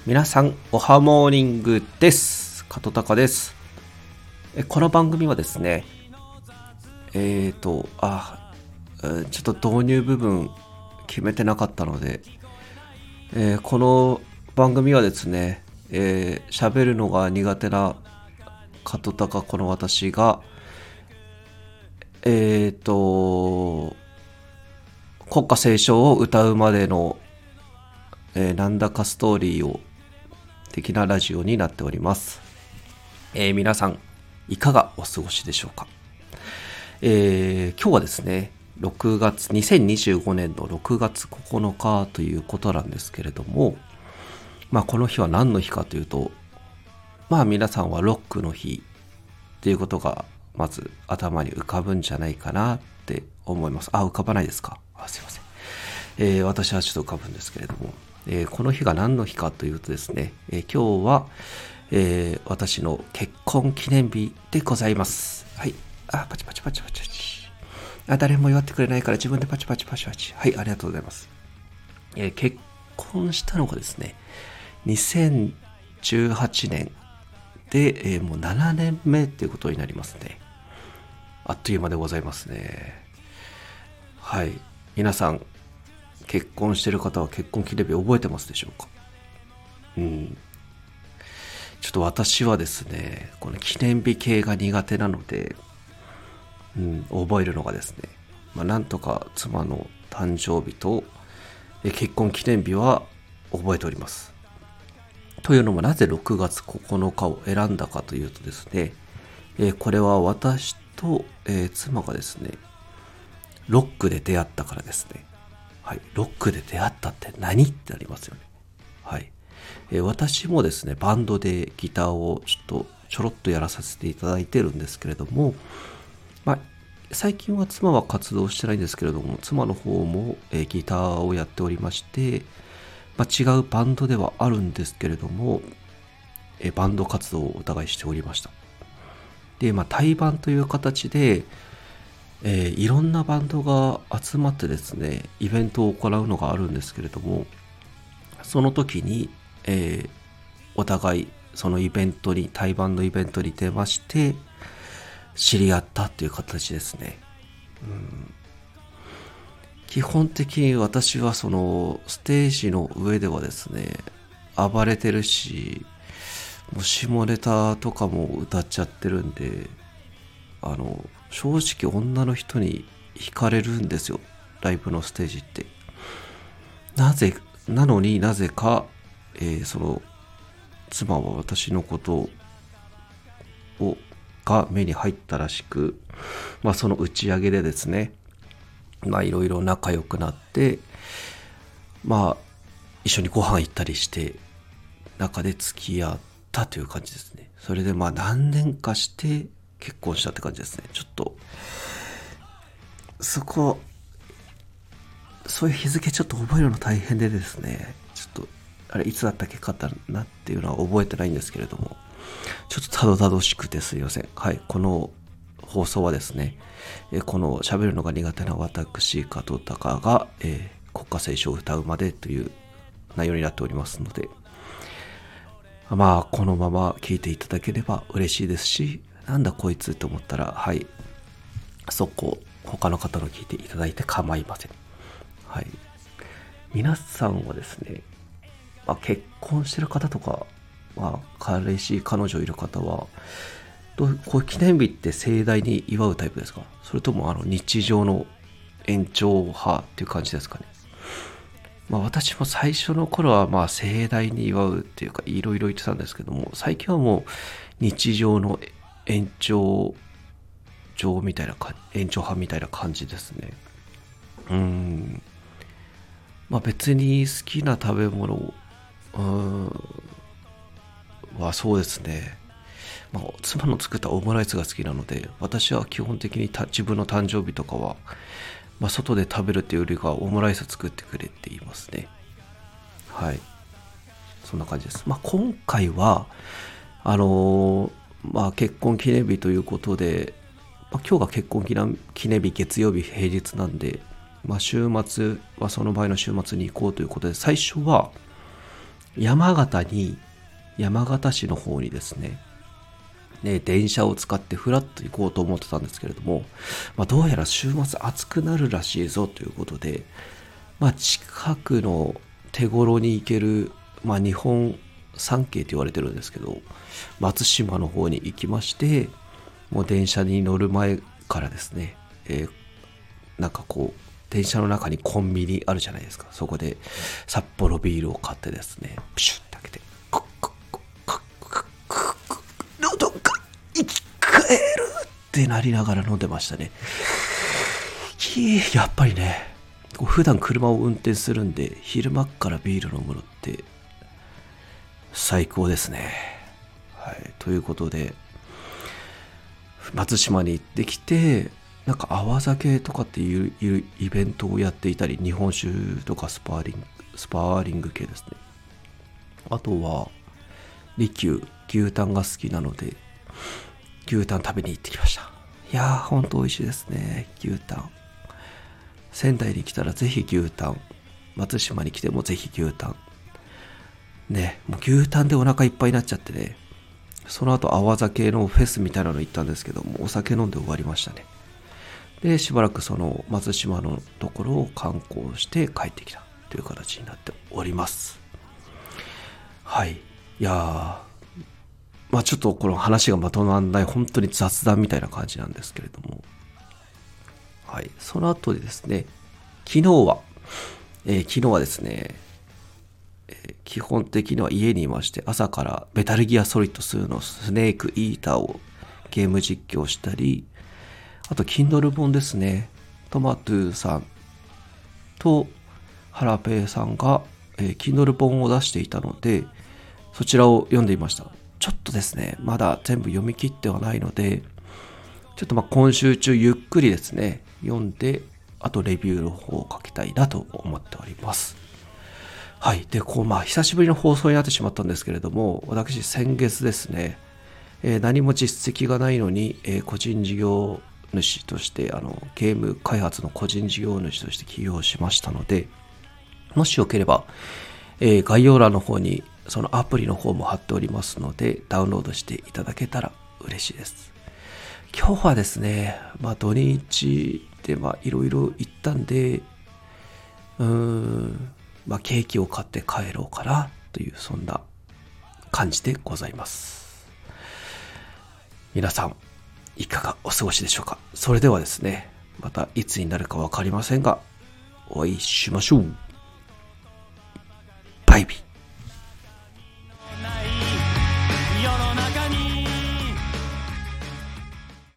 皆さんおはモーニングです。加藤隆です。この番組はですねちょっと導入部分決めてなかったので、この番組はですね喋るのが苦手な加藤隆この私が国歌斉唱を歌うまでの、なんだかストーリーを的なラジオになっております。皆さんいかがお過ごしでしょうか。今日はですね2025年の6月9日ということなんですけれども、この日は何の日かというと、皆さんはロックの日っていうことがまず頭に浮かぶんじゃないかなって思います。浮かばないですか。すいません。私はちょっと浮かぶんですけれども、この日が何の日かというとですね、今日は、私の結婚記念日でございます。はい。パチパチパチパチパチ。誰も祝ってくれないから自分でパチパチパチパチ。はい、ありがとうございます。結婚したのがですね、2018年で、もう7年目っていうことになりますね。あっという間でございますね。はい。皆さん、結婚してる方は結婚記念日覚えてますでしょうか。ちょっと私はですね、この記念日系が苦手なので、覚えるのがですね、なんとか妻の誕生日と結婚記念日は覚えております。というのもなぜ6月9日を選んだかというとですね、これは私と、妻がですね、ロックで出会ったからですね。はい、ロックで出会ったって何ってなりますよね。はい。私もですね、バンドでギターをちょろっとやらさせていただいてるんですけれども、最近は妻は活動してないんですけれども、妻の方も、ギターをやっておりまして、違うバンドではあるんですけれども、バンド活動をお互いしておりました。で、対バンという形で、いろんなバンドが集まってですね、イベントを行うのがあるんですけれども、その時に、お互いそのイベントに、対バンのイベントに出まして知り合ったという形ですね。基本的に私はそのステージの上ではですね、暴れてるし、もう下ネタとかも歌っちゃってるんで、正直女の人に惹かれるんですよ、ライブのステージって。なのになぜか、その妻は私のことが目に入ったらしく、その打ち上げでですね、いろいろ仲良くなって、一緒にご飯行ったりして中で付き合ったという感じですね。それで何年かして結婚したって感じですね。ちょっとそういう日付ちょっと覚えるの大変でですね、ちょっとあれいつだったっけかったなっていうのは覚えてないんですけれども、ちょっとたどたどしくてすいません。はい、この放送はですね、この喋るのが苦手な私加藤隆が、国歌斉唱を歌うまでという内容になっておりますので、このまま聞いていただければ嬉しいですし、なんだこいつと思ったら、はい、他の方の聞いていただいて構いません。はい、皆さんはですね、結婚してる方とか、彼氏彼女いる方はこういう記念日って盛大に祝うタイプですか？それとも日常の延長派っていう感じですかね。私も最初の頃は盛大に祝うっていうかいろいろ言ってたんですけども、最近はもう日常の延長派みたいな感じですね。別に好きな食べ物はそうですね、妻の作ったオムライスが好きなので、私は基本的に自分の誕生日とかは、外で食べるっていうよりかオムライス作ってくれって言いますね。はい、そんな感じです。今回は結婚記念日ということで、今日が結婚記念日月曜日平日なんで、週末はその場合の週末に行こうということで、最初は山形市の方にですね、電車を使ってフラッと行こうと思ってたんですけれども、どうやら週末暑くなるらしいぞということで、近くの手頃に行ける、日本三景と言われてるんですけど、松島の方に行きまして、もう電車に乗る前からですね、電車の中にコンビニあるじゃないですか。そこで札幌ビールを買ってですね、プシュッて開けて、喉が生き返るってなりながら飲んでましたね。やっぱりね、普段車を運転するんで、昼間からビール飲むのって最高ですね。はい、ということで、松島に行ってきて、泡酒とかっていうイベントをやっていたり、日本酒とかスパーリング系ですね。あとは利休、牛タンが好きなので牛タン食べに行ってきました。いやー、ほんと美味しいですね、牛タン。仙台に来たらぜひ牛タン、松島に来てもぜひ牛タンね。もう牛タンでお腹いっぱいになっちゃってね、その後泡酒のフェスみたいなの行ったんですけども、お酒飲んで終わりましたね。で、しばらくその松島のところを観光して帰ってきたという形になっております。はい。いやー、ちょっとこの話がまとまらない本当に雑談みたいな感じなんですけれども、はい。その後でですね、昨日はですね、基本的には家にいまして、朝からメタルギアソリッド2のスネークイーターをゲーム実況したり、あと Kindle 本ですね、トマトゥーさんとハラペイさんが、Kindle 本を出していたので、そちらを読んでいました。ちょっとですね、まだ全部読み切ってはないので、ちょっと今週中ゆっくりですね、読んで、あとレビューの方を書きたいなと思っております。はい。で、久しぶりの放送になってしまったんですけれども、私先月ですね、何も実績がないのに、個人事業主として、ゲーム開発の個人事業主として起業しましたので、もしよければ、概要欄の方にそのアプリの方も貼っておりますので、ダウンロードしていただけたら嬉しいです。今日はですね、土日でいろいろ行ったんで、ケーキを買って帰ろうかなという、そんな感じでございます。皆さんいかがお過ごしでしょうか。それではですね、またいつになるかわかりませんが、お会いしましょう。バイビー。